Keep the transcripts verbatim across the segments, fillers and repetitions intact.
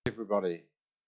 Everybody,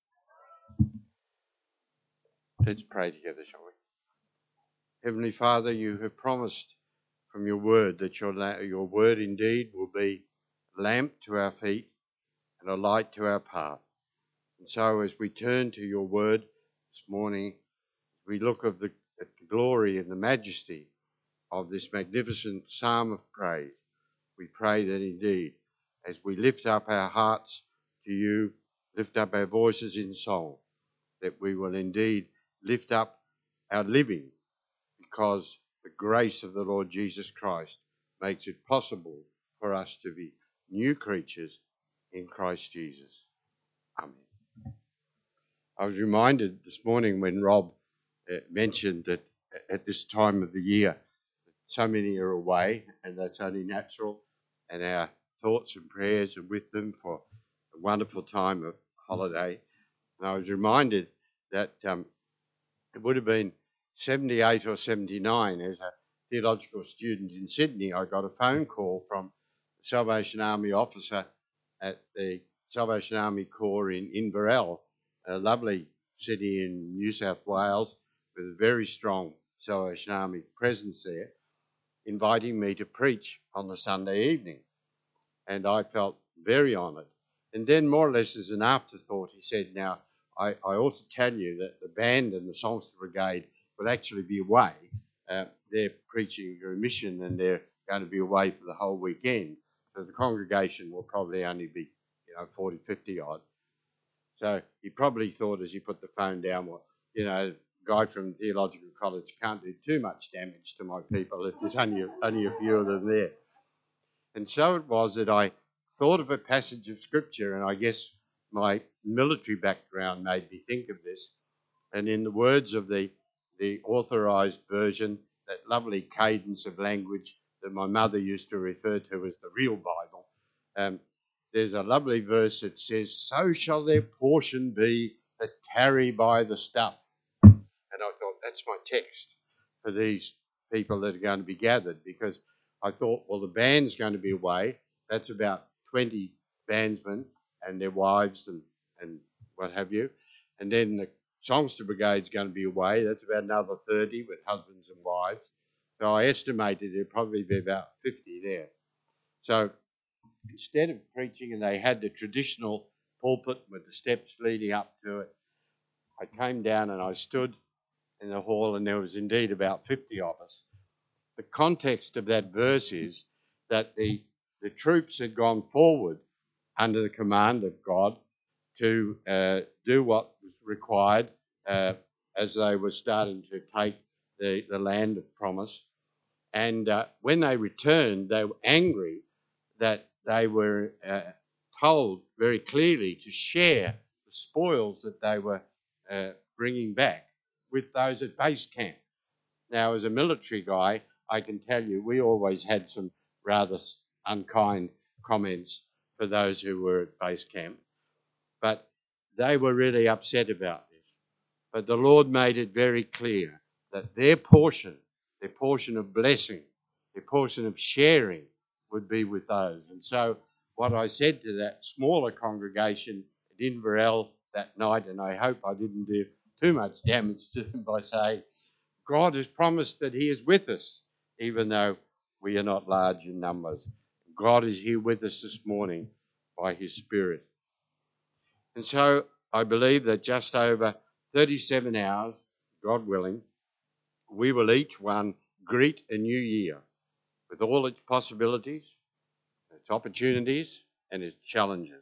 let's pray together, shall we? Heavenly Father, you have promised from your word that your, la- your word indeed will be a lamp to our feet and a light to our path. And so as we turn to your word this morning, we look at the, at the glory and the majesty of this magnificent psalm of praise. We pray that indeed, as we lift up our hearts to you, lift up our voices in song, that we will indeed lift up our living, because the grace of the Lord Jesus Christ makes it possible for us to be new creatures in Christ Jesus. Amen. I was reminded this morning when Rob uh, mentioned that at this time of the year, so many are away, and that's only natural, and our thoughts and prayers are with them for a wonderful time of holiday. And I was reminded that um, it would have been seventy-eight or seventy-nine as a theological student in Sydney. I got a phone call from the Salvation Army officer at the Salvation Army Corps in Inverell, a lovely city in New South Wales with a very strong Salvation Army presence there, inviting me to preach on the Sunday evening. And I felt very honoured. And then more or less as an afterthought, he said, now, I, I ought to tell you that the band and the Songster Brigade will actually be away. Uh, they're preaching a mission and they're going to be away for the whole weekend. So the congregation will probably only be, you know, forty, fifty odd. So he probably thought as he put the phone down, well, you know, guy from Theological College can't do too much damage to my people if there's only a, only a few of them there. And so it was that I thought of a passage of Scripture, and I guess my military background made me think of this. And in the words of the, the authorised version, that lovely cadence of language that my mother used to refer to as the real Bible, um, there's a lovely verse that says, so shall their portion be that tarry by the stuff. And I thought, that's my text for these people that are going to be gathered, because I thought, well, the band's going to be away. That's about twenty bandsmen and their wives and, and what have you. And then the Songster Brigade's going to be away. That's about another thirty with husbands and wives. So I estimated there'd probably be about fifty there. So instead of preaching, and they had the traditional pulpit with the steps leading up to it, I came down and I stood in the hall, and there was indeed about fifty of us. The context of that verse is that the, the troops had gone forward under the command of God to uh, do what was required uh, as they were starting to take the, the land of promise. And uh, when they returned, they were angry that they were uh, told very clearly to share the spoils that they were uh, bringing back with those at base camp. Now, as a military guy, I can tell you we always had some rather unkind comments for those who were at base camp. But they were really upset about this. But the Lord made it very clear that their portion, their portion of blessing, their portion of sharing would be with those. And so what I said to that smaller congregation at Inverell that night, and I hope I didn't do too much damage to them by saying, God has promised that he is with us, even though we are not large in numbers. God is here with us this morning by his Spirit. And so I believe that just over thirty-seven hours, God willing, we will each one greet a new year with all its possibilities, its opportunities, and its challenges.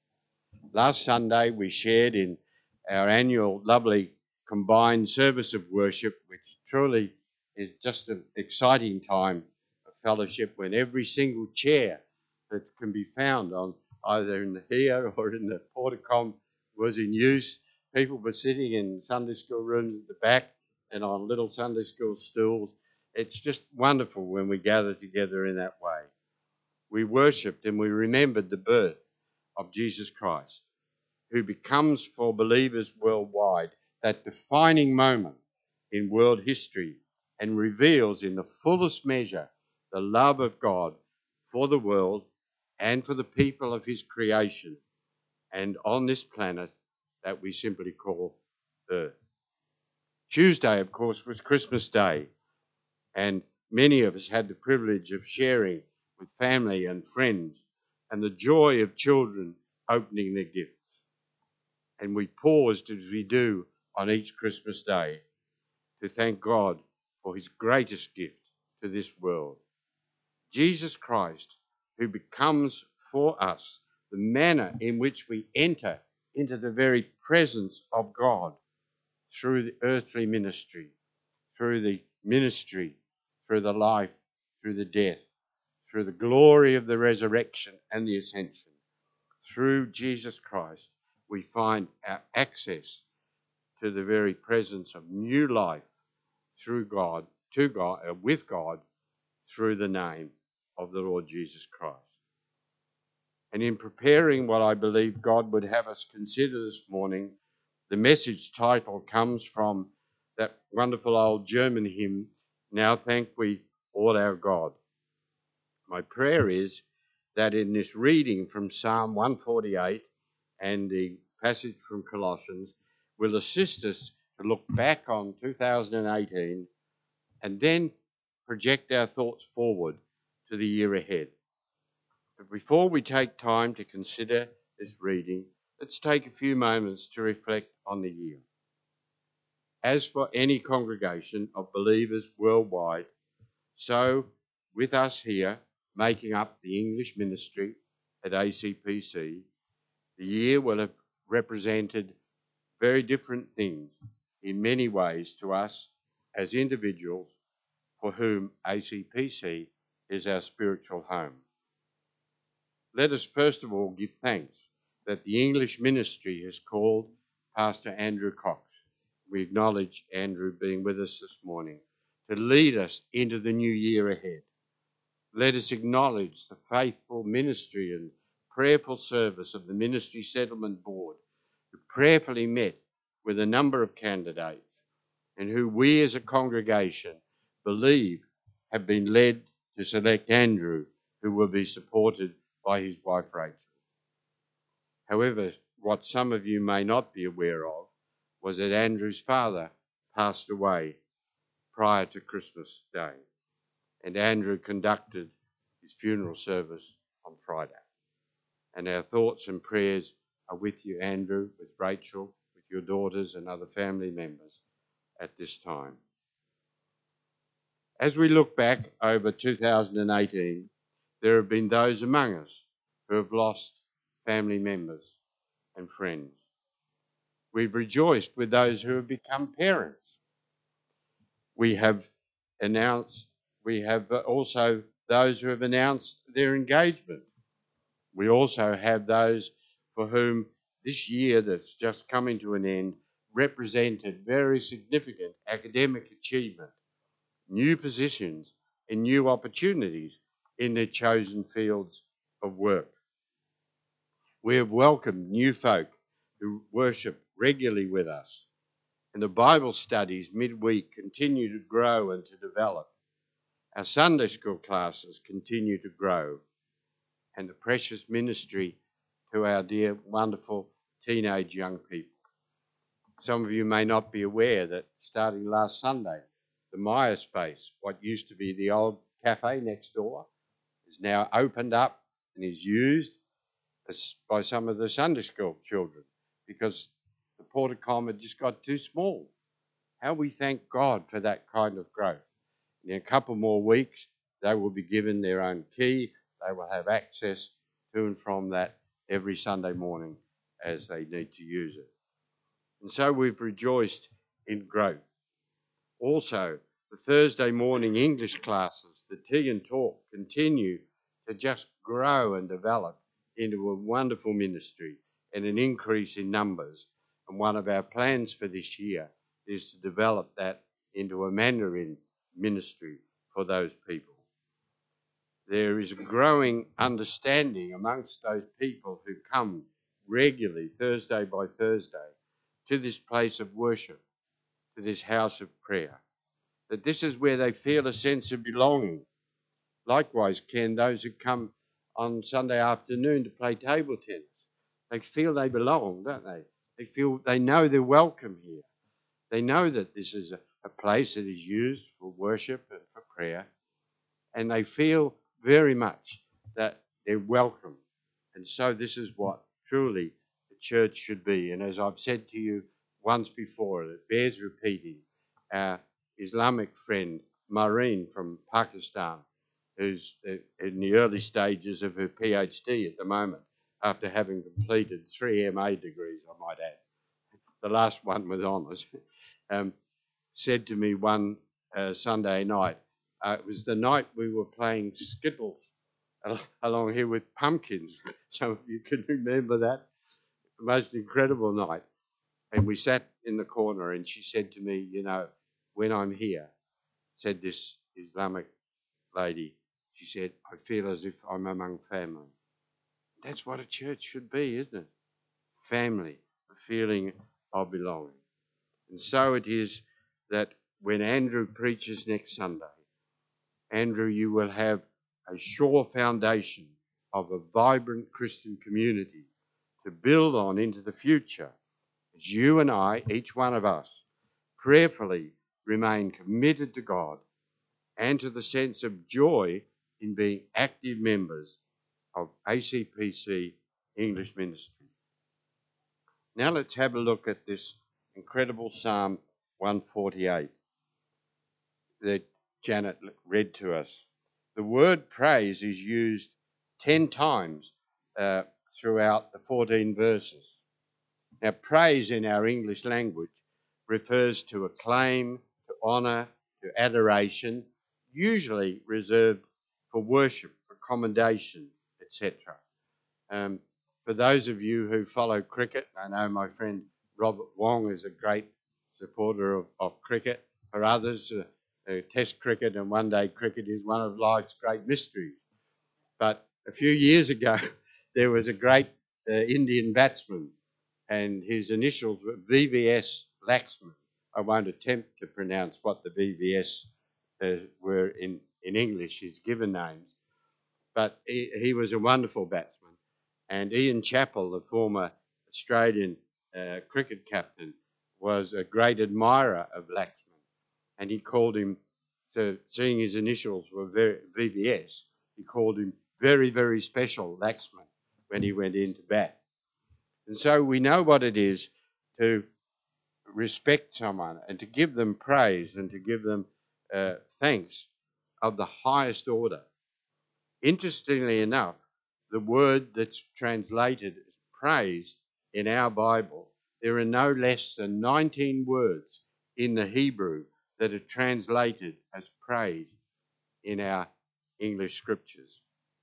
Last Sunday we shared in our annual lovely combined service of worship, which truly is just an exciting time of fellowship when every single chair that can be found on either in the here or in the porticom was in use. People were sitting in Sunday school rooms at the back and on little Sunday school stools. It's just wonderful when we gather together in that way. We worshipped and we remembered the birth of Jesus Christ, who becomes for believers worldwide that defining moment in world history and reveals in the fullest measure the love of God for the world and for the people of his creation, and on this planet that we simply call Earth. Tuesday, of course, was Christmas Day, and many of us had the privilege of sharing with family and friends and the joy of children opening their gifts. And we paused, as we do on each Christmas Day, to thank God for his greatest gift to this world, Jesus Christ, who becomes for us the manner in which we enter into the very presence of God through the earthly ministry, through the ministry, through the life, through the death, through the glory of the resurrection and the ascension. Through Jesus Christ, we find our access to the very presence of new life through God, to God, uh, with God, through the name of the Lord Jesus Christ. And in preparing what I believe God would have us consider this morning, the message title comes from that wonderful old German hymn, Now Thank We All Our God. My prayer is that in this reading from Psalm one forty-eight and the passage from Colossians will assist us to look back on two thousand eighteen and then project our thoughts forward to the year ahead. But before we take time to consider this reading, let's take a few moments to reflect on the year. As for any congregation of believers worldwide, so with us here, making up the English ministry at A C P C, the year will have represented very different things in many ways to us as individuals for whom A C P C is our spiritual home. Let us first of all give thanks that the English ministry has called Pastor Andrew Cox. We acknowledge Andrew being with us this morning to lead us into the new year ahead. Let us acknowledge the faithful ministry and prayerful service of the Ministry Settlement Board, who prayerfully met with a number of candidates and who we as a congregation believe have been led to select Andrew, who will be supported by his wife Rachel. However, what some of you may not be aware of was that Andrew's father passed away prior to Christmas Day, and Andrew conducted his funeral service on Friday. And our thoughts and prayers are with you, Andrew, with Rachel, with your daughters and other family members at this time. As we look back over two thousand eighteen, there have been those among us who have lost family members and friends. We've rejoiced with those who have become parents. We have announced, we have also those who have announced their engagement. We also have those for whom this year that's just coming to an end represented very significant academic achievement, new positions and new opportunities in their chosen fields of work. We have welcomed new folk who worship regularly with us, and the Bible studies midweek continue to grow and to develop. Our Sunday school classes continue to grow, and the precious ministry to our dear, wonderful teenage young people. Some of you may not be aware that starting last Sunday, the Maya Space, what used to be the old cafe next door, is now opened up and is used as, by some of the Sunday school children because the Porticom had just got too small. How we thank God for that kind of growth. In a couple more weeks, they will be given their own key. They will have access to and from that every Sunday morning as they need to use it. And so we've rejoiced in growth. Also, the Thursday morning English classes, the Tea and Talk, continue to just grow and develop into a wonderful ministry and an increase in numbers. And one of our plans for this year is to develop that into a Mandarin ministry for those people. There is a growing understanding amongst those people who come regularly, Thursday by Thursday, to this place of worship, to this house of prayer, that this is where they feel a sense of belonging. Likewise, Ken, those who come on Sunday afternoon to play table tennis, They feel they belong, don't they? They feel they know they're welcome here. They know that this is a, a place that is used for worship and for prayer, and they feel very much that they're welcome. And so this is what truly the church should be. And as I've said to you once before, it bears repeating. Our Islamic friend, Maureen from Pakistan, who's in the early stages of her PhD at the moment, after having completed three M A degrees, I might add. The last one was honours. Um, said to me one uh, Sunday night, uh, it was the night we were playing Skittles along here with pumpkins. Some of you can remember that. The most incredible night. And we sat in the corner and she said to me, you know, when I'm here, said this Islamic lady, she said, I feel as if I'm among family. That's what a church should be, isn't it? Family, a feeling of belonging. And so it is that when Andrew preaches next Sunday, Andrew, you will have a sure foundation of a vibrant Christian community to build on into the future as you and I, each one of us, prayerfully remain committed to God and to the sense of joy in being active members of A C P C English Ministry. Now let's have a look at this incredible Psalm one forty-eight that Janet read to us. The word praise is used ten times uh, throughout the fourteen verses. Now, praise in our English language refers to acclaim, to honour, to adoration, usually reserved for worship, for commendation, et cetera. Um, for those of you who follow cricket, I know my friend Robert Wong is a great supporter of, of cricket. For others, uh, uh, Test cricket and one-day cricket is one of life's great mysteries. But a few years ago, there was a great uh, Indian batsman, and his initials were V V S Laxman. I won't attempt to pronounce what the V V S uh, were in, in English, his given names, but he, he was a wonderful batsman. And Ian Chappell, the former Australian uh, cricket captain, was a great admirer of Laxman, and he called him, so seeing his initials were very, V V S, he called him very, very special Laxman when he went into bat. And so we know what it is to respect someone and to give them praise and to give them uh, thanks of the highest order. Interestingly enough, the word that's translated as praise in our Bible, there are no less than nineteen words in the Hebrew that are translated as praise in our English scriptures.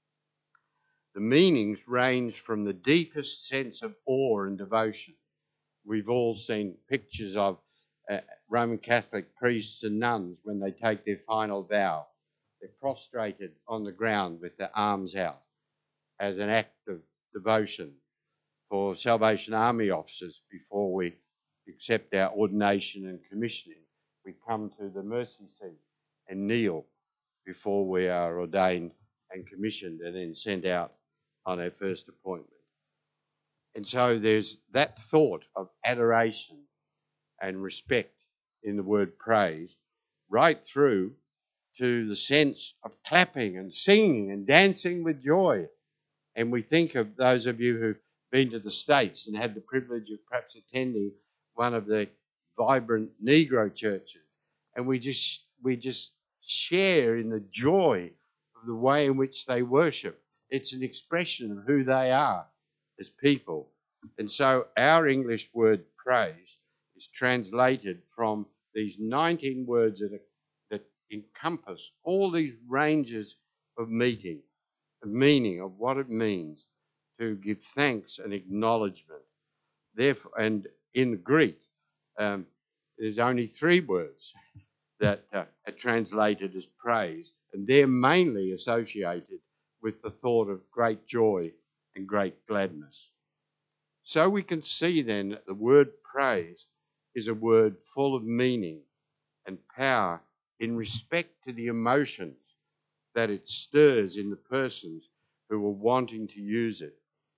The meanings range from the deepest sense of awe and devotion. We've all seen pictures of uh, Roman Catholic priests and nuns when they take their final vow. They're prostrated on the ground with their arms out as an act of devotion. For Salvation Army officers, before we accept our ordination and commissioning, we come to the mercy seat and kneel before we are ordained and commissioned and then sent out on our first appointment. And so there's that thought of adoration and respect in the word praise, right through to the sense of clapping and singing and dancing with joy. And we think of those of you who've been to the States and had the privilege of perhaps attending one of the vibrant Negro churches, and we just we just share in the joy of the way in which they worship. It's an expression of who they are as people. And so our English word praise is translated from these nineteen words that, are, that encompass all these ranges of meaning, of meaning, of what it means to give thanks and acknowledgement. Therefore, and in Greek, um, there's only three words that uh, are translated as praise, and they're mainly associated with the thought of great joy and great gladness. So we can see then that the word praise is a word full of meaning and power in respect to the emotions that it stirs in the persons who are wanting to use it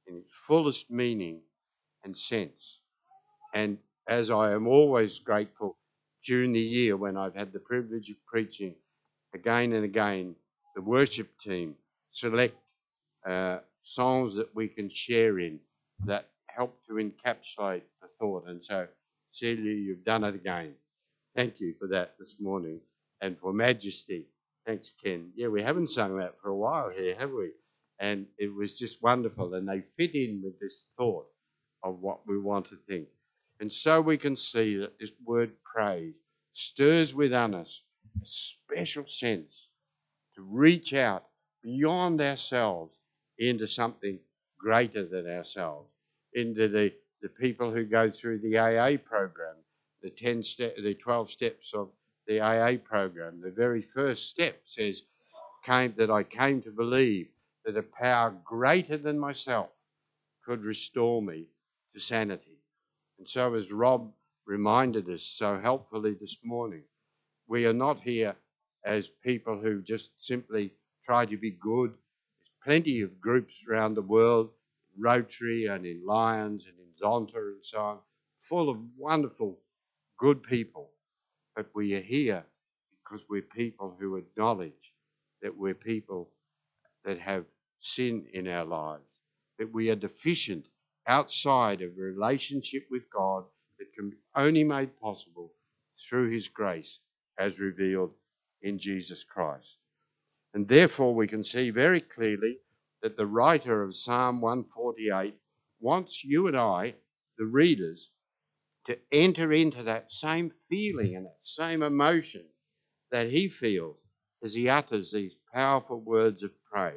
in its fullest meaning and sense. And as I am always grateful during the year when I've had the privilege of preaching again and again, the worship team select uh, songs that we can share in that help to encapsulate the thought. And so, Celia, you've done it again. Thank you for that this morning. And for Majesty, thanks, Ken. Yeah, we haven't sung that for a while here, have we? And it was just wonderful. And they fit in with this thought of what we want to think. And so we can see that this word praise stirs within us a special sense to reach out beyond ourselves into something greater than ourselves, into the, the people who go through the A A program, the ten step, the twelve steps of the A A program. The very first step says came that I came to believe that a power greater than myself could restore me to sanity. And so, as Rob reminded us so helpfully this morning, we are not here as people who just simply try to be good. There's plenty of groups around the world, Rotary and in Lions and in Zonta and so on, full of wonderful, good people. But we are here because we're people who acknowledge that we're people that have sin in our lives, that we are deficient outside of a relationship with God that can be only made possible through his grace as revealed in Jesus Christ. And therefore we can see very clearly that the writer of Psalm one forty-eight wants you and I, the readers, to enter into that same feeling and that same emotion that he feels as he utters these powerful words of praise.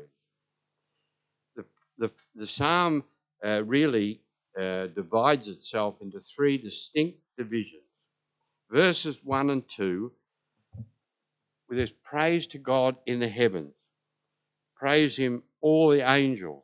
The, the, the psalm uh, really uh, divides itself into three distinct divisions. Verses one and two, where there's praise to God in the heavens. Praise him, all the angels.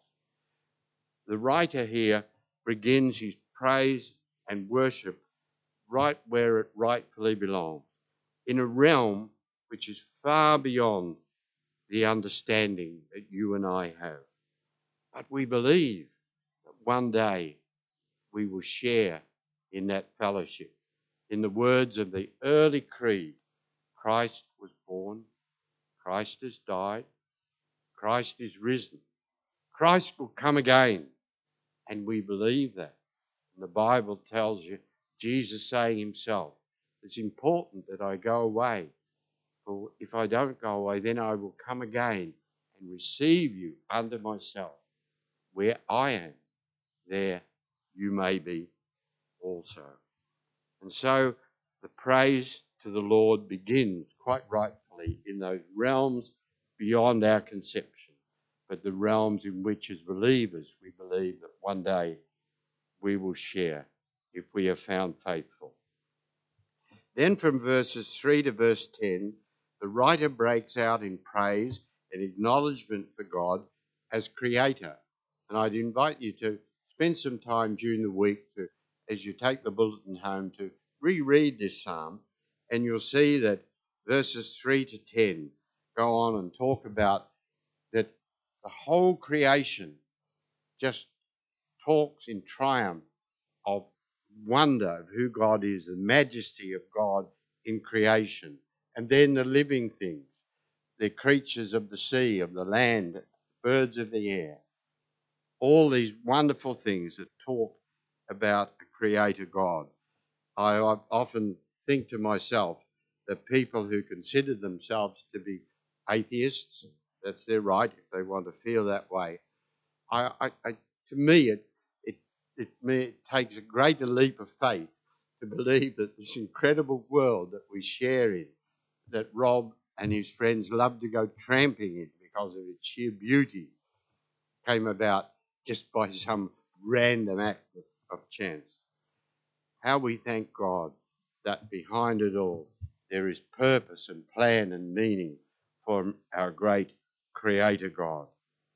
The writer here begins his praise and worship right where it rightfully belongs, in a realm which is far beyond the understanding that you and I have. But we believe that one day we will share in that fellowship. In the words of the early creed, Christ was born, Christ has died, Christ is risen, Christ will come again. And we believe that. And the Bible tells you, Jesus saying himself, it's important that I go away. For if I don't go away, then I will come again and receive you unto myself. Where I am, there you may be also. And so the praise to the Lord begins quite rightfully in those realms beyond our conception, but the realms in which as believers we believe that one day we will share if we are found faithful. Then from verses three to verse ten, the writer breaks out in praise and acknowledgement for God as creator. And I'd invite you to spend some time during the week to, as you take the bulletin home, to reread this psalm, and you'll see that verses three to ten go on and talk about that the whole creation just talks in triumph of wonder of who God is, the majesty of God in creation, and then the living things, the creatures of the sea, of the land, birds of the air, all these wonderful things that talk about a creator God. I often think to myself that people who consider themselves to be atheists, that's their right if they want to feel that way. I, I, I, to me, it, it, it, it takes a greater leap of faith to believe that this incredible world that we share in, that Rob and his friends love to go tramping in because of its sheer beauty, came about just by some random act of, of chance. How we thank God that behind it all there is purpose and plan and meaning for our great Creator God.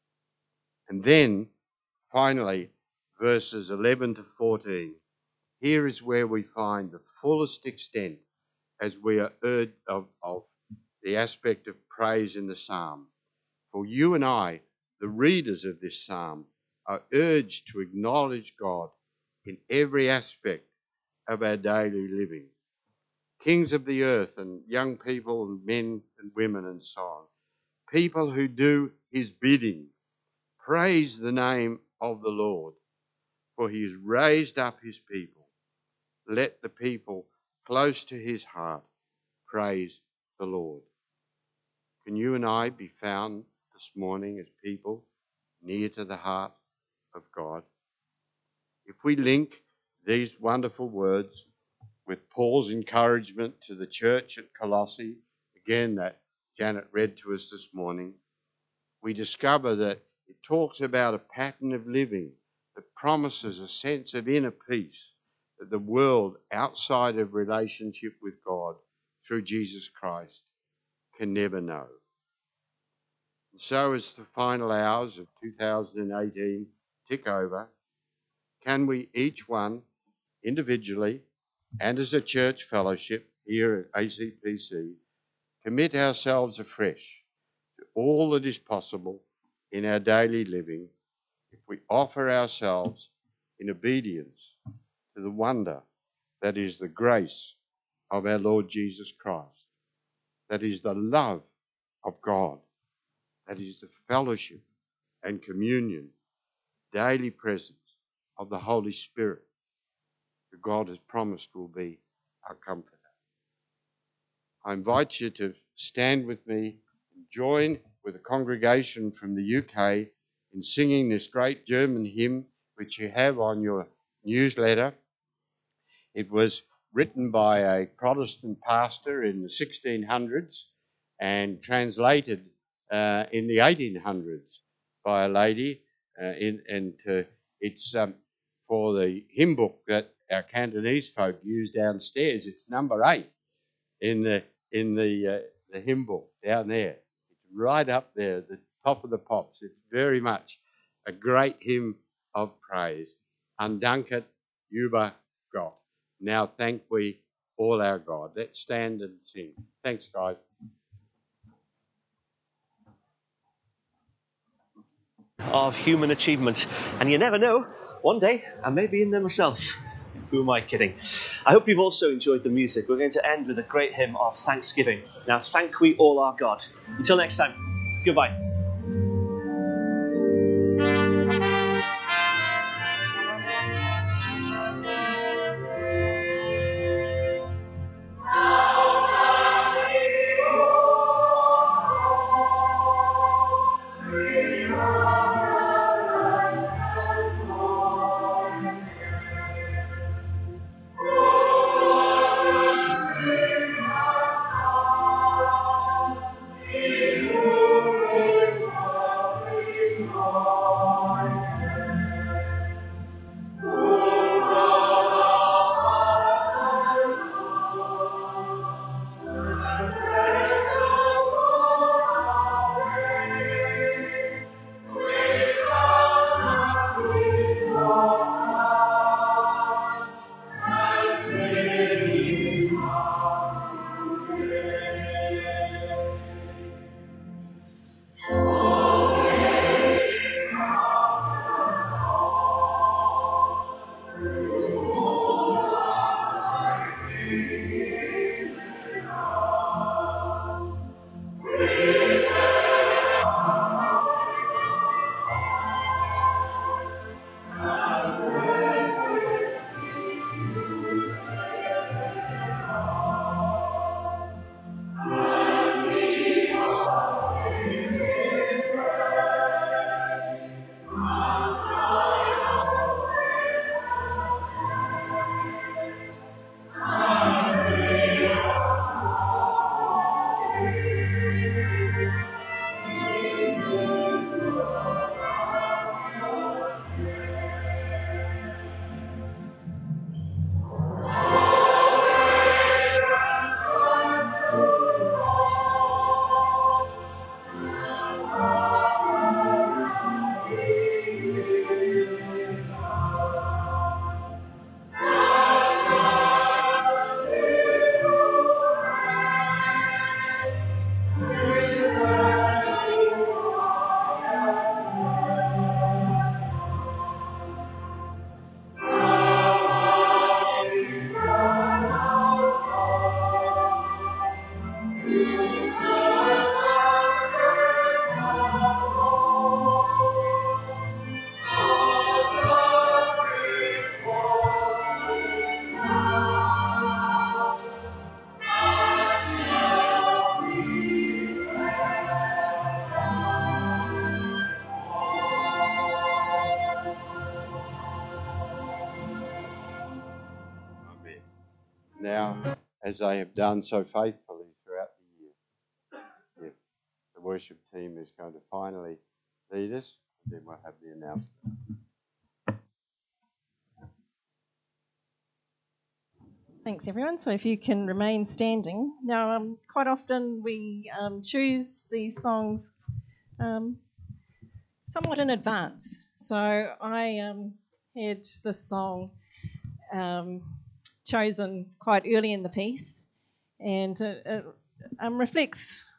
And then, finally, verses eleven to fourteen, here is where we find the fullest extent as we are urged of, of the aspect of praise in the psalm. For you and I, the readers of this psalm, are urged to acknowledge God in every aspect of our daily living. Kings of the earth and young people and men and women and so on, people who do his bidding, praise the name of the Lord, for he has raised up his people. Let the people close to his heart praise the Lord. Can you and I be found this morning as people near to the heart of God? If we link these wonderful words with Paul's encouragement to the church at Colossae, again that Janet read to us this morning, we discover that it talks about a pattern of living that promises a sense of inner peace that the world outside of relationship with God through Jesus Christ can never know. And so as the final hours of two thousand eighteen tick over, can we each one individually and as a church fellowship here at A C P C commit ourselves afresh to all that is possible in our daily living if we offer ourselves in obedience to the wonder that is the grace of our Lord Jesus Christ, that is the love of God, that is the fellowship and communion, daily presence of the Holy Spirit that God has promised will be our comforter. I invite you to stand with me and join with a congregation from the U K in singing this great German hymn which you have on your newsletter. It was written by a Protestant pastor in the sixteen hundreds and translated uh, in the eighteen hundreds by a lady. Uh, in, and uh, it's um, for the hymn book that our Cantonese folk use downstairs. It's number eight in the in the uh, the hymn book down there. It's right up there at the top of the pops. It's very much a great hymn of praise. Undanket über Gott. Now thank we all our God. Let's stand and sing. Thanks, guys. Of human achievement. And you never know, one day I may be in there myself. Who am I kidding? I hope you've also enjoyed the music. We're going to end with a great hymn of thanksgiving. Now thank we all our God. Until next time, goodbye. Thank you. now, as they have done so faithfully throughout the year. If the worship team is going to finally lead us, then we'll have the announcement. Thanks, everyone. So if you can remain standing. Now, um, quite often we um, choose these songs um, somewhat in advance. So I um, had this song um, chosen quite early in the piece, and it, it um, reflects